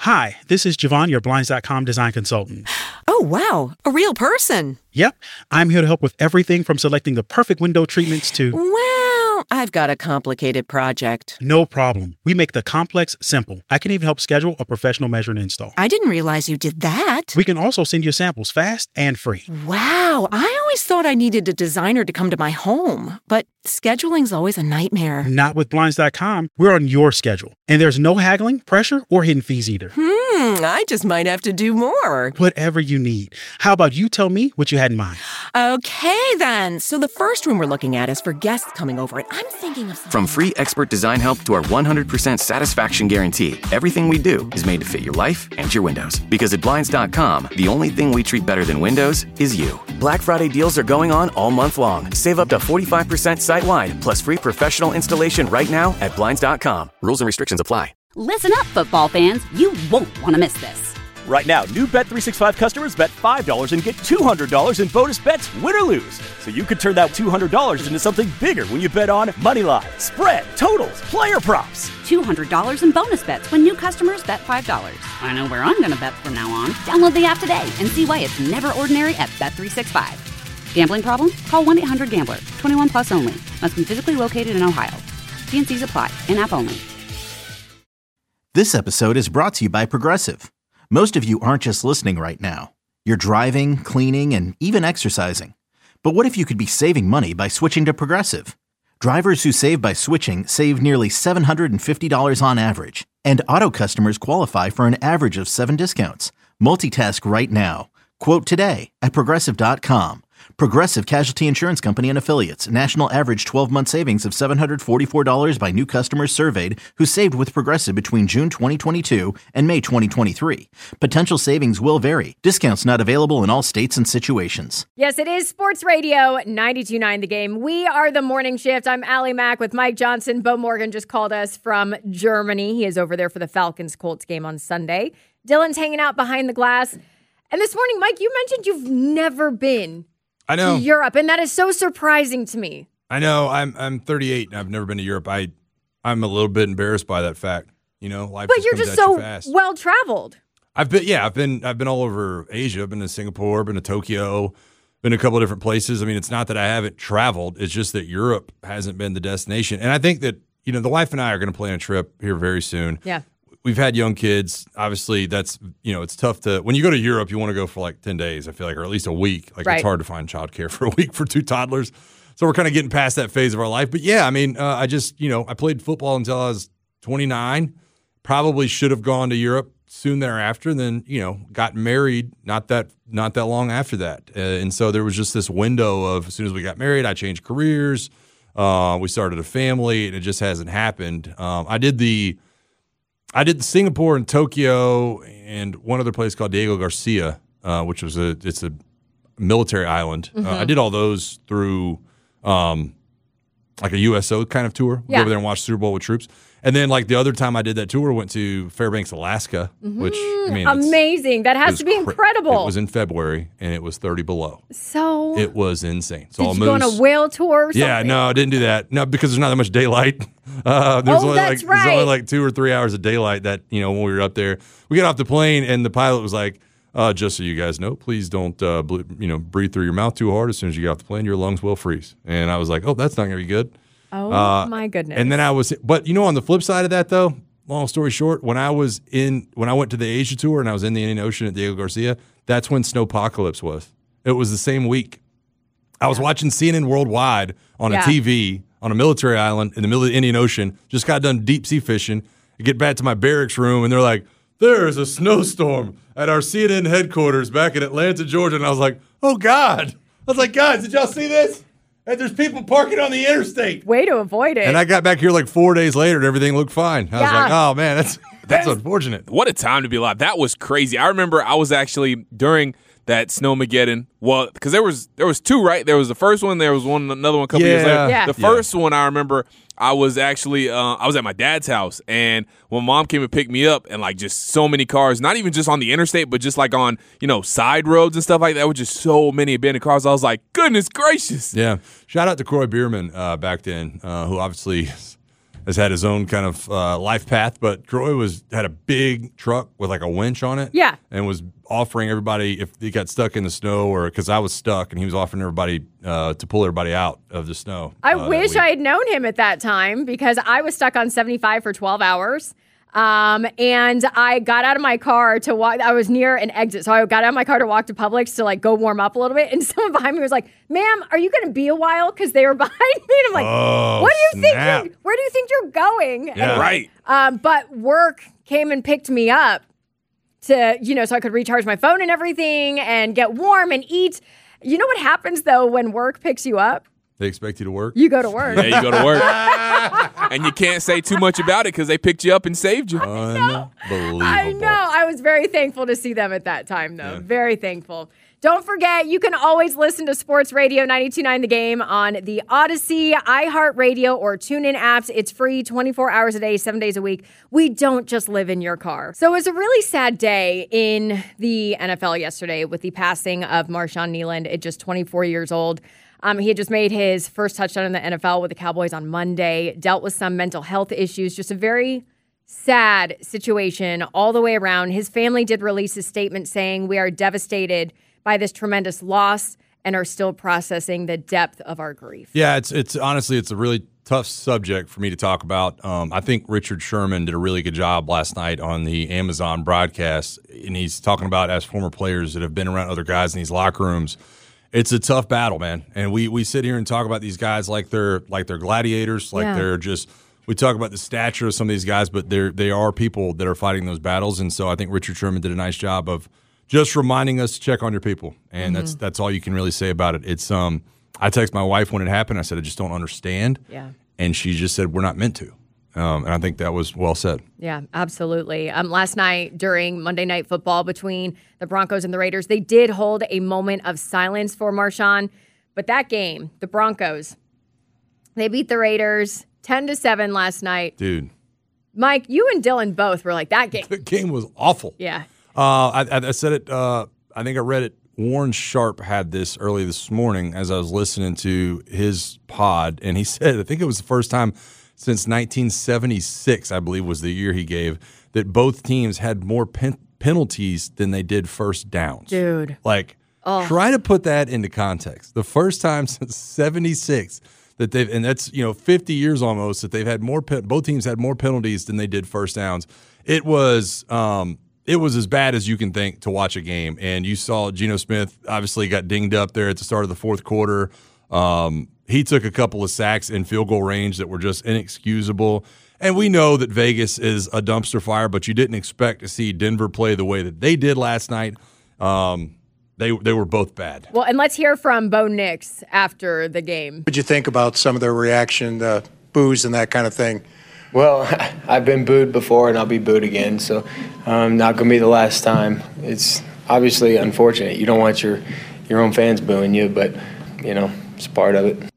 Hi, this is Javon, your Blinds.com design consultant. Oh, wow. A real person. Yep, I'm here to help with everything from selecting the perfect window treatments to... Well, I've got a complicated project. No problem. We make the complex simple. I can even help schedule a professional measure and install. I didn't realize you did that. We can also send you samples fast and free. Wow, I always thought I needed a designer to come to my home, but scheduling's always a nightmare. Not with Blinds.com. We're on your schedule. And there's no haggling, pressure, or hidden fees either. I just might have to do more. Whatever you need. How about you tell me what you had in mind? Okay, then. So the first room we're looking at is for guests coming over, and I'm thinking of something. From free expert design help to our 100% satisfaction guarantee, everything we do is made to fit your life and your windows. Because at Blinds.com, the only thing we treat better than windows is you. Black Friday deals are going on all month long. Save up to 45% site-wide, plus free professional installation right now at Blinds.com. Rules and restrictions apply. Listen up, football fans. You won't want to miss this. Right now, new Bet365 customers bet $5 and get $200 in bonus bets, win or lose. So you could turn that $200 into something bigger when you bet on moneyline, spread, totals, player props. $200 in bonus bets when new customers bet $5. I know where I'm going to bet from now on. Download the app today and see why it's never ordinary at Bet365. Gambling problem? Call 1-800-GAMBLER. 21 plus only. Must be physically located in Ohio. T&Cs apply. In-app only. This episode is brought to you by Progressive. Most of you aren't just listening right now. You're driving, cleaning, and even exercising. But what if you could be saving money by switching to Progressive? Drivers who save by switching save nearly $750 on average. And auto customers qualify for an average of 7 discounts. Multitask right now. Quote today at Progressive.com. Progressive Casualty Insurance Company and Affiliates. National average 12-month savings of $744 by new customers surveyed who saved with Progressive between June 2022 and May 2023. Potential savings will vary. Discounts not available in all states and situations. Yes, it is Sports Radio 92.9 The Game. We are the morning shift. I'm Allie Mack with Mike Johnson. Bo Morgan just called us from Germany. He is over there for the Falcons-Colts game on Sunday. Dylan's hanging out behind the glass. And this morning, Mike, you mentioned you've never been I know. to Europe, and that is so surprising to me. I know. I'm 38 and I've never been to Europe. I'm a little bit embarrassed by that fact. You know, life But just you're comes just at you so fast. well traveled. I've been all over Asia. I've been to Singapore, been to Tokyo, been to a couple of different places. I mean, it's not that I haven't traveled. It's just that Europe hasn't been the destination. And I think that, you know, the wife and I are going to plan a trip here very soon. Yeah. We've had young kids. Obviously, that's, you know, it's tough to, when you go to Europe, you want to go for like 10 days, I feel like, or at least a week. Like, Right. It's hard to find childcare for a week for 2 toddlers. So we're kind of getting past that phase of our life. But yeah, I mean, I just, you know, I played football until I was 29. Probably should have gone to Europe soon thereafter, and then, you know, got married not that long after that. And so there was just this window of, as soon as we got married, I changed careers. We started a family, and it just hasn't happened. I did the Singapore and Tokyo and one other place called Diego Garcia, which was it's a military island. Mm-hmm. I did all those through like a USO kind of tour. We Yeah. go over there and watch Super Bowl with troops. And then like the other time I did that tour, went to Fairbanks, Alaska, which I mean, Amazing. That it has was to be incredible. It was in February and it was 30 below. So It was insane. So did I'll you go on a moose- whale tour or something? Yeah, no, I didn't do that. No, because there's not that much daylight. There's only that's there's right. only like 2 or 3 hours of daylight that, you know, when we were up there. We got off the plane and the pilot was like, just so you guys know, please don't breathe through your mouth too hard. As soon as you get off the plane, your lungs will freeze. And I was like, oh, that's not going to be good. Oh, my goodness. And then but you know, on the flip side of that though, long story short, when I went to the Asia tour and I was in the Indian Ocean at Diego Garcia, that's when Snowpocalypse was. It was the same week. I was watching CNN Worldwide on a TV on a military island in the middle of the Indian Ocean, just got done deep sea fishing. I get back to my barracks room and they're like, there's a snowstorm at our CNN headquarters back in Atlanta, Georgia. And I was like, oh God. I was like, guys, did y'all see this? And there's people parking on the interstate. Way to avoid it. And I got back here like 4 days later and everything looked fine. I was like, oh man, that's unfortunate. What a time to be alive. That was crazy. I remember I was actually during that Snowmageddon. Well, because there was 2, right? There was the first one. There was another one a couple years later. Yeah. The first one I remember, I was actually I was at my dad's house, and when Mom came and picked me up, and like just so many cars, not even just on the interstate, but just like on side roads and stuff like that, with just so many abandoned cars. I was like, goodness gracious. Yeah. Shout out to Croy Bierman back then, who obviously has had his own kind of life path. But Troy had a big truck with like a winch on it. Yeah. And was offering everybody, if he got stuck in the snow, or because I was stuck, and he was offering everybody to pull everybody out of the snow. I wish I had known him at that time, because I was stuck on 75 for 12 hours. And I got out of my car to walk. I was near an exit, so I got out of my car to walk to Publix to like go warm up a little bit. And someone behind me was like, "Ma'am, are you going to be a while?" Because they were behind me. And I'm like, "What do you think? Where do you think you're going?" Yeah. Right. But work came and picked me up to, so I could recharge my phone and everything and get warm and eat. You know what happens though when work picks you up? They expect you to work? You go to work. Yeah, you go to work. And you can't say too much about it because they picked you up and saved you. Unbelievable. I know. I was very thankful to see them at that time, though. Yeah. Very thankful. Don't forget, you can always listen to Sports Radio 92.9 The Game on the Odyssey, iHeartRadio, or TuneIn apps. It's free 24 hours a day, 7 days a week. We don't just live in your car. So it was a really sad day in the NFL yesterday with the passing of Marshawn Kneeland at just 24 years old. He had just made his first touchdown in the NFL with the Cowboys on Monday, dealt with some mental health issues, just a very sad situation all the way around. His family did release a statement saying, "We are devastated by this tremendous loss and are still processing the depth of our grief." Yeah, it's honestly, it's a really tough subject for me to talk about. I think Richard Sherman did a really good job last night on the Amazon broadcast, and he's talking about, as former players that have been around other guys in these locker rooms, it's a tough battle, man. And we sit here and talk about these guys like they're gladiators, they're just – we talk about the stature of some of these guys, but they are people that are fighting those battles. And so I think Richard Sherman did a nice job of just reminding us to check on your people. And that's all you can really say about it. It's I texted my wife when it happened. I said, I just don't understand. Yeah. And she just said, we're not meant to. And I think that was well said. Yeah, absolutely. Last night during Monday Night Football between the Broncos and the Raiders, they did hold a moment of silence for Marshawn. But that game, the Broncos, they beat the Raiders 10-7 last night. Dude. Mike, you and Dylan both were like, that game. The game was awful. Yeah. I said it, I think I read it. Warren Sharp had this early this morning as I was listening to his pod, and he said, I think it was the first time since 1976, I believe was the year he gave, that both teams had more penalties than they did first downs. Dude. Try to put that into context. The first time since 76 that they've, and that's 50 years almost, that they've had both teams had more penalties than they did first downs. It was as bad as you can think to watch a game. And you saw Geno Smith obviously got dinged up there at the start of the fourth quarter. He took a couple of sacks in field goal range that were just inexcusable. And we know that Vegas is a dumpster fire, but you didn't expect to see Denver play the way that they did last night. They were both bad. Well, and let's hear from Bo Nix after the game. What did you think about some of their reaction, the boos and that kind of thing? Well, I've been booed before and I'll be booed again, so not going to be the last time. It's obviously unfortunate. You don't want your own fans booing you, but, it's part of it.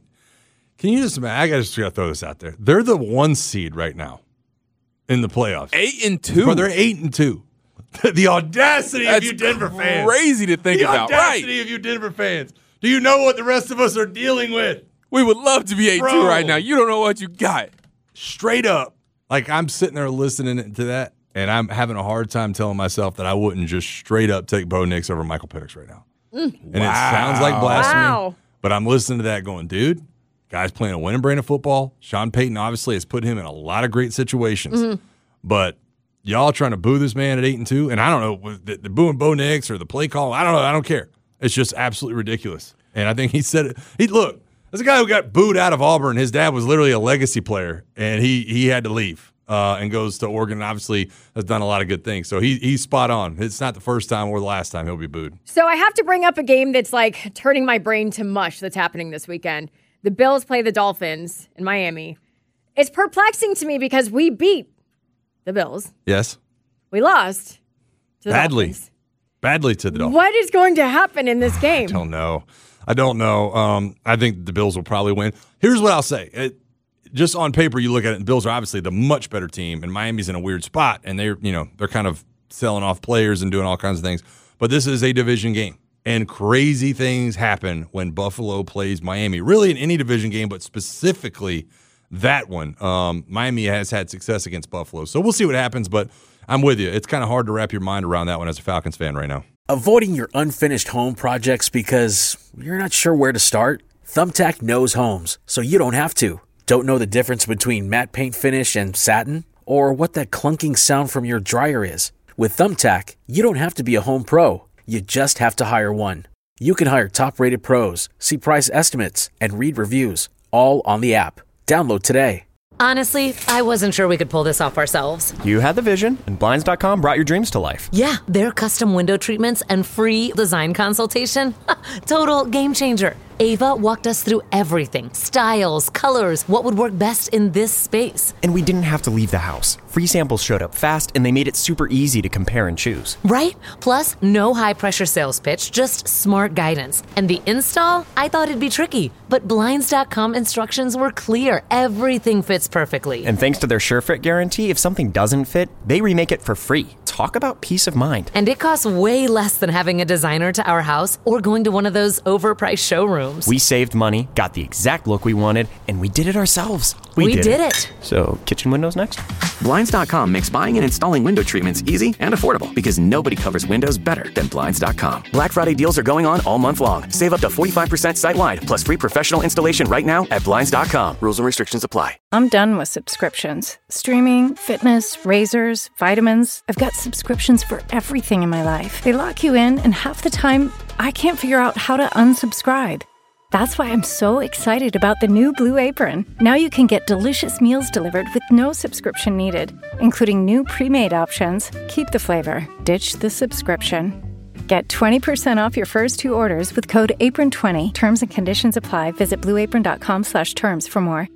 Can you just imagine? I just got to throw this out there. They're the 1 seed right now in the playoffs. 8-2. Bro, they're 8-2. The audacity of you Denver fans. Crazy to think about. The audacity of you Denver fans. Do you know what the rest of us are dealing with? We would love to be 8-2 right now. You don't know what you got. Straight up. I'm sitting there listening to that, and I'm having a hard time telling myself that I wouldn't just straight up take Bo Nix over Michael Penix right now. And it sounds like blasphemy, but I'm listening to that going, dude, guy's playing a winning brand of football. Sean Payton obviously has put him in a lot of great situations. But y'all trying to boo this man at 8-2, and I don't know, the booing Bo Nix or the play call, I don't know. I don't care. It's just absolutely ridiculous. And I think he said it. Look, there's a guy who got booed out of Auburn. His dad was literally a legacy player, and he had to leave and goes to Oregon, and obviously has done a lot of good things. So he's spot on. It's not the first time or the last time he'll be booed. So I have to bring up a game that's turning my brain to mush that's happening this weekend. The Bills play the Dolphins in Miami. It's perplexing to me because we beat the Bills. Yes. We lost to the Dolphins. Badly to the Dolphins. What is going to happen in this game? I don't know. I think the Bills will probably win. Here's what I'll say. Just on paper, you look at it, the Bills are obviously the much better team, and Miami's in a weird spot, and they're kind of selling off players and doing all kinds of things. But this is a division game, and crazy things happen when Buffalo plays Miami. Really in any division game, but specifically that one. Miami has had success against Buffalo, so we'll see what happens, but I'm with you. It's kind of hard to wrap your mind around that one as a Falcons fan right now. Avoiding your unfinished home projects because you're not sure where to start? Thumbtack knows homes, so you don't have to. Don't know the difference between matte paint finish and satin? Or what that clunking sound from your dryer is? With Thumbtack, you don't have to be a home pro. You just have to hire one. You can hire top-rated pros, see price estimates, and read reviews, all on the app. Download today. Honestly, I wasn't sure we could pull this off ourselves. You had the vision, and Blinds.com brought your dreams to life. Yeah, their custom window treatments and free design consultation. Total game changer. Ava walked us through everything. Styles, colors, what would work best in this space. And we didn't have to leave the house. Free samples showed up fast, and they made it super easy to compare and choose. Right? Plus, no high-pressure sales pitch, just smart guidance. And the install? I thought it'd be tricky, but Blinds.com instructions were clear. Everything fits perfectly. And thanks to their SureFit guarantee, if something doesn't fit, they remake it for free. Talk about peace of mind. And it costs way less than having a designer to our house or going to one of those overpriced showrooms. We saved money, got the exact look we wanted, and we did it ourselves. We did it. So, kitchen windows next? Blinds.com makes buying and installing window treatments easy and affordable because nobody covers windows better than Blinds.com. Black Friday deals are going on all month long. Save up to 45% site-wide, plus free professional installation right now at Blinds.com. Rules and restrictions apply. I'm done with subscriptions. Streaming, fitness, razors, vitamins. I've got subscriptions for everything in my life. They lock you in, and half the time, I can't figure out how to unsubscribe. That's why I'm so excited about the new Blue Apron. Now you can get delicious meals delivered with no subscription needed, including new pre-made options. Keep the flavor, ditch the subscription. Get 20% off your first 2 orders with code APRON20. Terms and conditions apply. Visit blueapron.com/terms for more.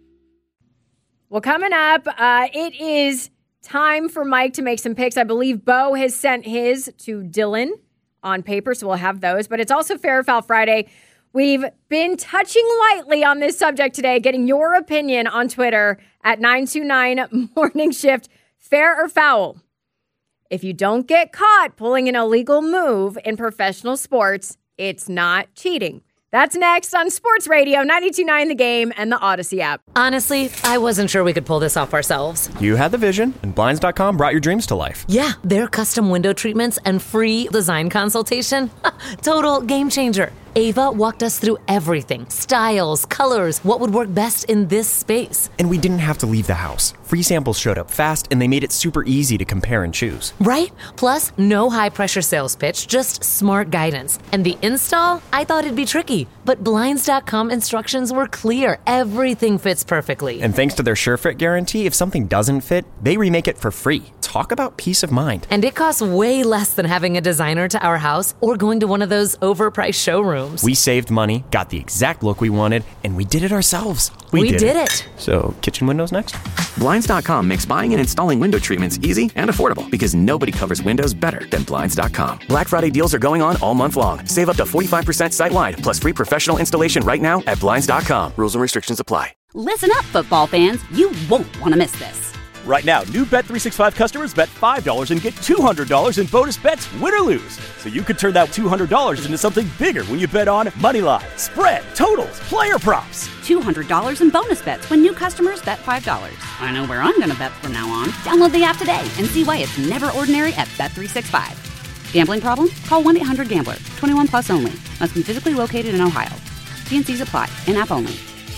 Well, coming up, it is time for Mike to make some picks. I believe Bo has sent his to Dylan on paper, so we'll have those. But it's also Fair or Foul Friday. We've been touching lightly on this subject today, getting your opinion on Twitter at 929 Morning Shift. Fair or foul? If you don't get caught pulling an illegal move in professional sports, it's not cheating. That's next on Sports Radio 92.9 The Game and the Odyssey app. Honestly, I wasn't sure we could pull this off ourselves. You had the vision, and Blinds.com brought your dreams to life. Yeah, their custom window treatments and free design consultation. Total game changer. Ava walked us through everything. Styles, colors, what would work best in this space. And we didn't have to leave the house. Free samples showed up fast, and they made it super easy to compare and choose. Right? Plus, no high-pressure sales pitch, just smart guidance. And the install? I thought it'd be tricky, but Blinds.com instructions were clear. Everything fits perfectly. And thanks to their SureFit guarantee, if something doesn't fit, they remake it for free. Talk about peace of mind. And it costs way less than having a designer to our house or going to one of those overpriced showrooms. We saved money, got the exact look we wanted, and we did it ourselves. We did it. So, kitchen windows next? Blinds.com makes buying and installing window treatments easy and affordable because nobody covers windows better than Blinds.com. Black Friday deals are going on all month long. Save up to 45% site-wide, plus free professional installation right now at Blinds.com. Rules and restrictions apply. Listen up, football fans. You won't want to miss this. Right now, new Bet365 customers bet $5 and get $200 in bonus bets, win or lose. So you could turn that $200 into something bigger when you bet on moneyline, spread, totals, player props. $200 in bonus bets when new customers bet $5. I know where I'm going to bet from now on. Download the app today and see why it's never ordinary at Bet365. Gambling problem? Call 1-800-GAMBLER. 21 plus only. Must be physically located in Ohio. T&Cs apply. In-app only.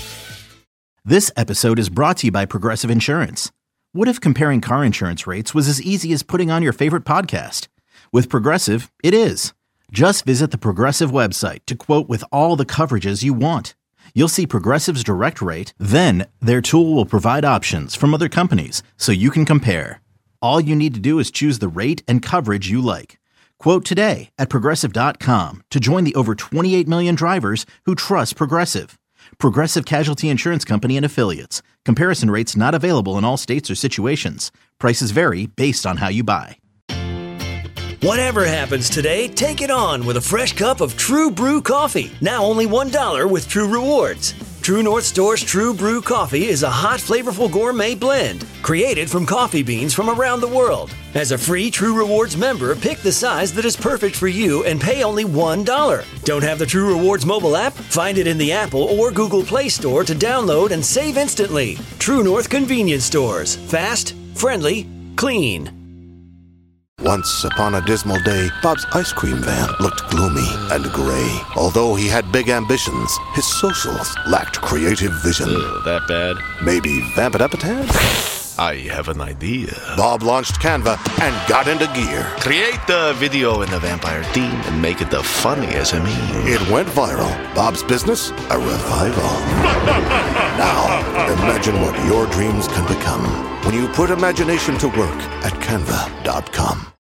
This episode is brought to you by Progressive Insurance. What if comparing car insurance rates was as easy as putting on your favorite podcast? With Progressive, it is. Just visit the Progressive website to quote with all the coverages you want. You'll see Progressive's direct rate, then their tool will provide options from other companies so you can compare. All you need to do is choose the rate and coverage you like. Quote today at Progressive.com to join the over 28 million drivers who trust Progressive. Progressive Casualty Insurance Company and Affiliates. Comparison rates not available in all states or situations. Prices vary based on how you buy. Whatever happens today, take it on with a fresh cup of True Brew coffee. Now only $1 with True Rewards. True North Store's True Brew Coffee is a hot, flavorful gourmet blend created from coffee beans from around the world. As a free True Rewards member, pick the size that is perfect for you and pay only $1. Don't have the True Rewards mobile app? Find it in the Apple or Google Play Store to download and save instantly. True North Convenience Stores. Fast, friendly, clean. Once upon a dismal day, Bob's ice cream van looked gloomy and gray. Although he had big ambitions, his socials lacked creative vision. That bad? Maybe vamp it up a tad? I have an idea. Bob launched Canva and got into gear. Create the video in the vampire theme and make it the funniest of me. It went viral. Bob's business, a revival. Now, imagine what your dreams can become when you put imagination to work at Canva.com.